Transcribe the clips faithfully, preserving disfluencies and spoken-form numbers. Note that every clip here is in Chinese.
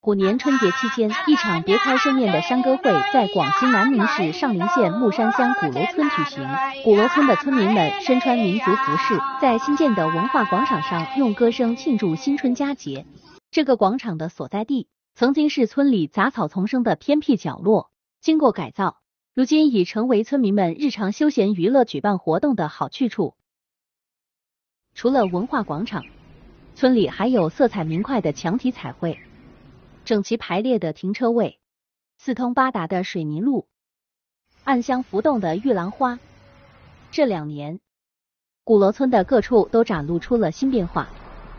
虎年春节期间，一场别开生面的山歌会在广西南宁市上林县木山乡鼓楼村举行。鼓楼村的村民们身穿民族服饰，在新建的文化广场上用歌声庆祝新春佳节。这个广场的所在地曾经是村里杂草丛生的偏僻角落，经过改造，如今已成为村民们日常休闲娱乐、举办活动的好去处。除了文化广场，村里还有色彩明快的墙体彩绘，整齐排列的停车位，四通八达的水泥路，暗香浮动的玉兰花。这两年，鼓楼村的各处都展露出了新变化。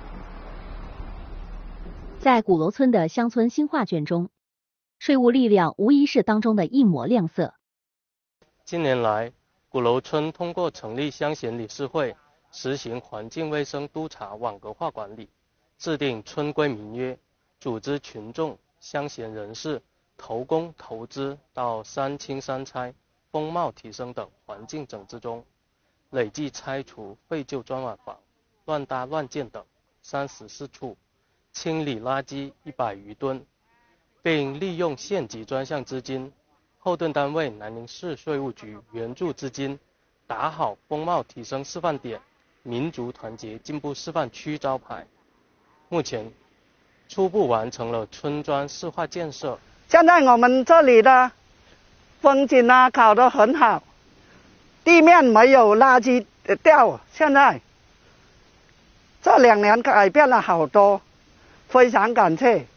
在鼓楼村的乡村新画卷中，税务力量无疑是当中的一抹亮色。 近年来，鼓楼村通过成立乡贤理事会，实行环境卫生督查网格化管理，制定村规民约，组织群众、乡贤人士投工投资到三清三拆、风貌提升等环境整治中，累计拆除废旧砖瓦房、乱搭乱建等三十四处，清理垃圾一百余吨，并利用县级专项资金、后盾单位南宁市税务局援助资金，打好风貌提升示范点、民族团结进步示范区招牌。目前初步完成了村庄市化建设。 现在我们这里的风景啊搞得很好，地面没有垃圾掉，现在这两年改变了好多，非常感谢。